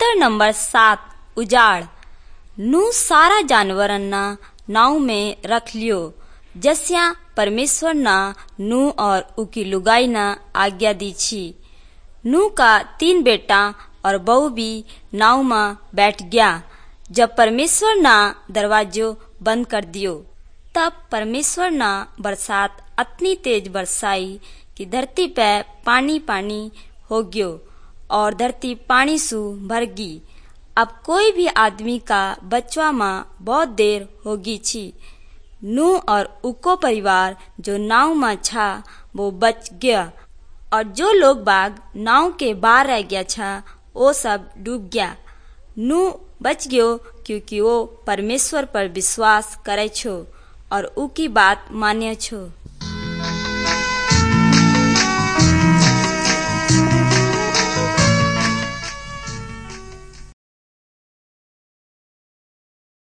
चित्र नंबर 7 उजाड़। नू सारा जानवरना नाव में रख लियो जस्या परमेश्वर ना नू और उकी लुगाई ना आज्ञा दी छी। नू का 3 बेटा और बहू भी नाव में बैठ गया। जब परमेश्वर ना दरवाजो बंद कर दियो तब परमेश्वर ना बरसात इतनी तेज बरसाई कि धरती पे पानी पानी हो गयो और धरती पानी सु भर गई। अब कोई भी आदमी का बचवा में बहुत देर होगी छी। नू और उको परिवार जो नाव में छा वो बच गया और जो लोग बाग नाव के बाहर रह गया छा वो सब डूब गया। नू बच गयो क्योंकि वो परमेश्वर पर विश्वास करे छो और उकी बात मान्य छो।